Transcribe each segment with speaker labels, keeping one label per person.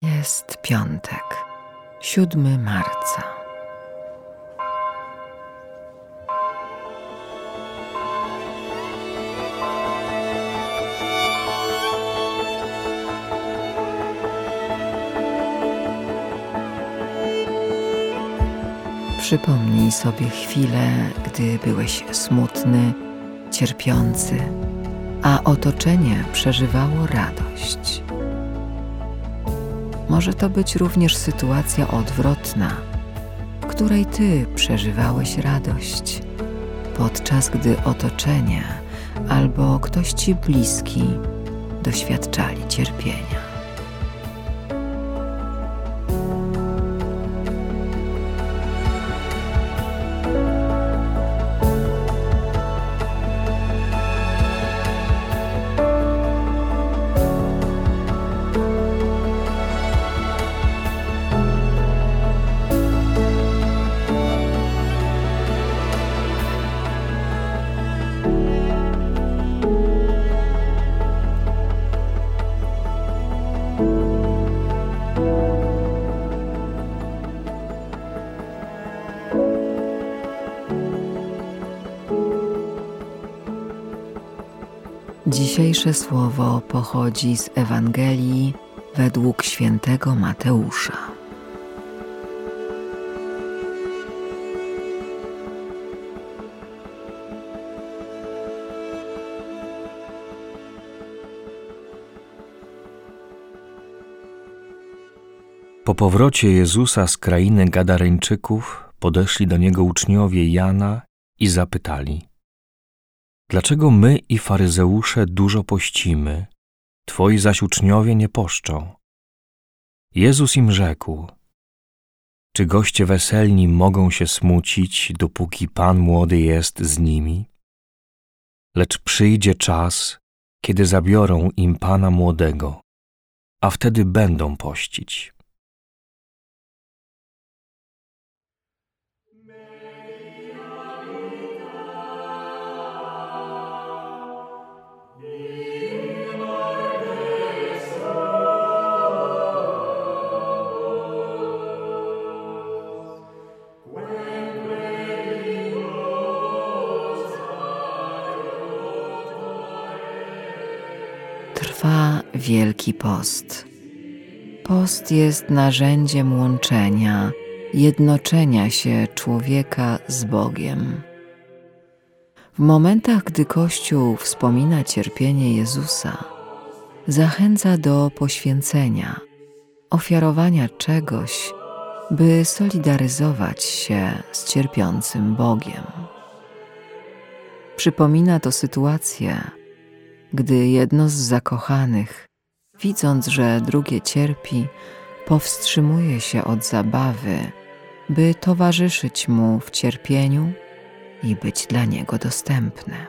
Speaker 1: Jest piątek, 7 marca. Przypomnij sobie chwilę, gdy byłeś smutny, cierpiący, a otoczenie przeżywało radość. Może to być również sytuacja odwrotna, w której ty przeżywałeś radość, podczas gdy otoczenie albo ktoś ci bliski doświadczali cierpienia. Dzisiejsze słowo pochodzi z Ewangelii według świętego Mateusza.
Speaker 2: Po powrocie Jezusa z krainy Gadareńczyków podeszli do Niego uczniowie Jana i zapytali: dlaczego my i faryzeusze dużo pościmy, Twoi zaś uczniowie nie poszczą? Jezus im rzekł: czy goście weselni mogą się smucić, dopóki Pan młody jest z nimi? Lecz przyjdzie czas, kiedy zabiorą im Pana młodego, a wtedy będą pościć.
Speaker 1: Trwa Wielki Post. Post jest narzędziem łączenia, jednoczenia się człowieka z Bogiem. W momentach, gdy Kościół wspomina cierpienie Jezusa, zachęca do poświęcenia, ofiarowania czegoś, by solidaryzować się z cierpiącym Bogiem. Przypomina to sytuację, gdy jedno z zakochanych, widząc, że drugie cierpi, powstrzymuje się od zabawy, by towarzyszyć mu w cierpieniu i być dla niego dostępne.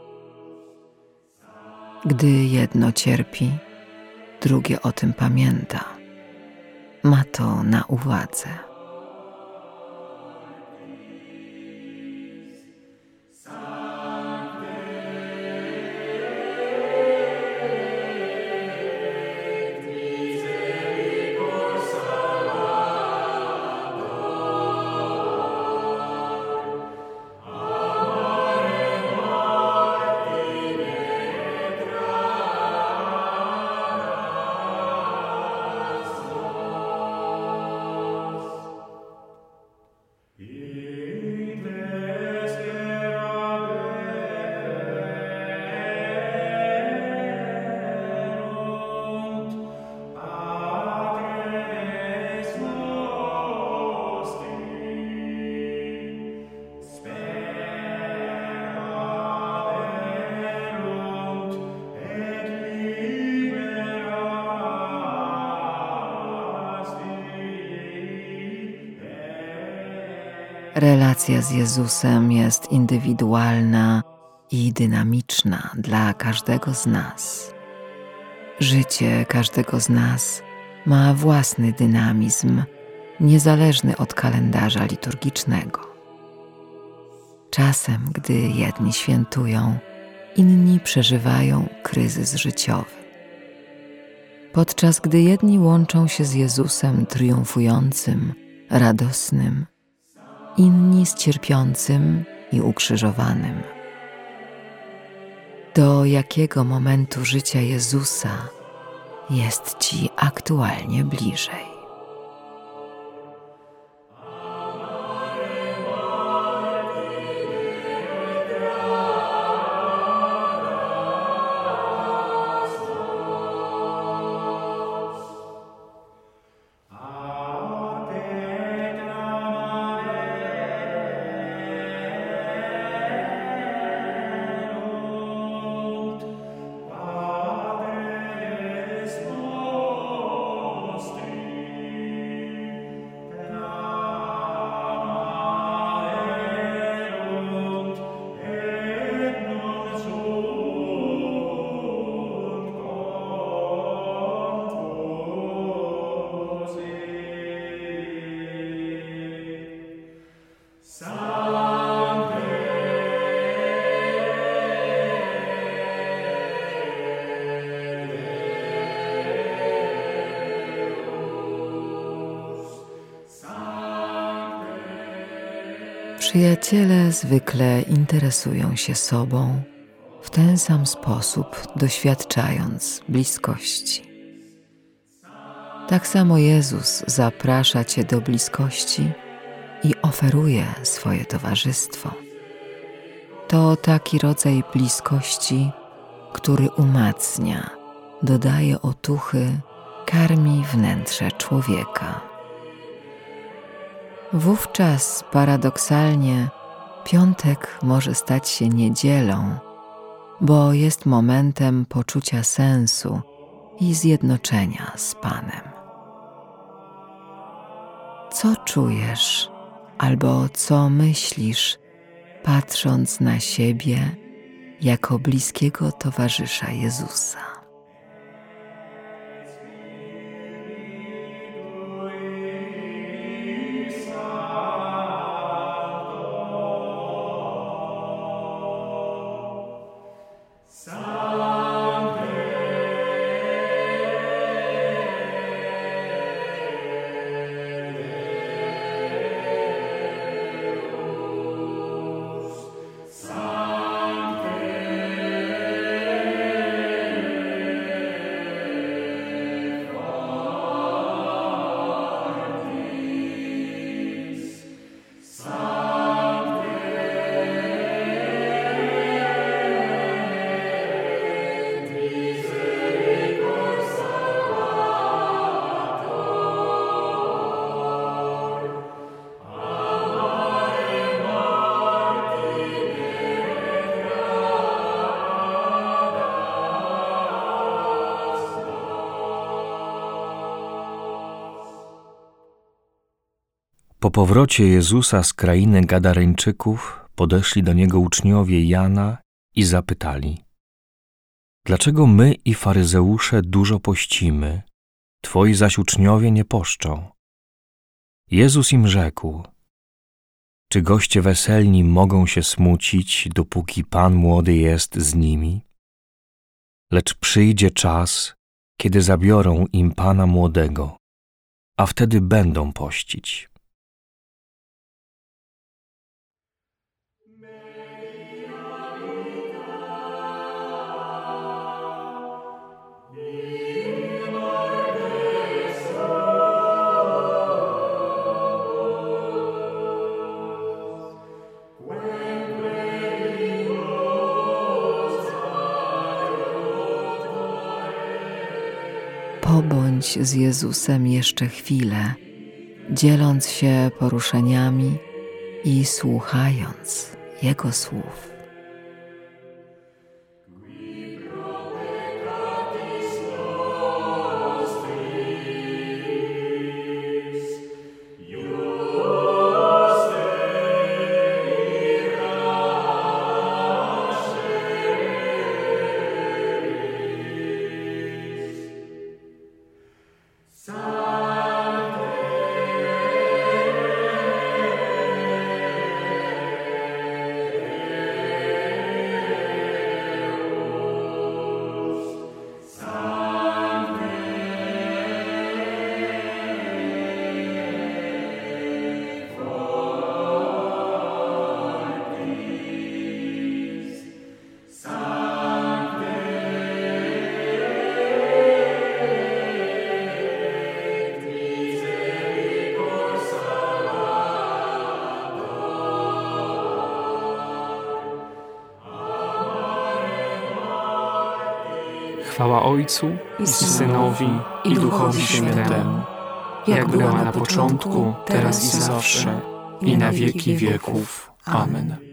Speaker 1: Gdy jedno cierpi, drugie o tym pamięta. Ma to na uwadze. Relacja z Jezusem jest indywidualna i dynamiczna dla każdego z nas. Życie każdego z nas ma własny dynamizm, niezależny od kalendarza liturgicznego. Czasem, gdy jedni świętują, inni przeżywają kryzys życiowy. podczas gdy jedni łączą się z Jezusem triumfującym, radosnym, inni z cierpiącym i ukrzyżowanym. Do jakiego momentu życia Jezusa jest Ci aktualnie bliżej? Przyjaciele zwykle interesują się sobą w ten sam sposób, doświadczając bliskości. Tak samo Jezus zaprasza Cię do bliskości i oferuje swoje towarzystwo. To taki rodzaj bliskości, który umacnia, dodaje otuchy, karmi wnętrze człowieka. Wówczas paradoksalnie piątek może stać się niedzielą, bo jest momentem poczucia sensu i zjednoczenia z Panem. Co czujesz albo co myślisz, patrząc na siebie jako bliskiego towarzysza Jezusa?
Speaker 2: Po powrocie Jezusa z krainy Gadareńczyków podeszli do Niego uczniowie Jana i zapytali: dlaczego my i faryzeusze dużo pościmy, Twoi zaś uczniowie nie poszczą? Jezus im rzekł: czy goście weselni mogą się smucić, dopóki Pan młody jest z nimi? Lecz przyjdzie czas, kiedy zabiorą im Pana młodego, a wtedy będą pościć.
Speaker 1: Pobądź z Jezusem jeszcze chwilę, dzieląc się poruszeniami i słuchając Jego słów.
Speaker 3: Chwała Ojcu i Synowi i Duchowi Świętemu, jak była na początku, teraz i zawsze, i na wieki wieków. Amen.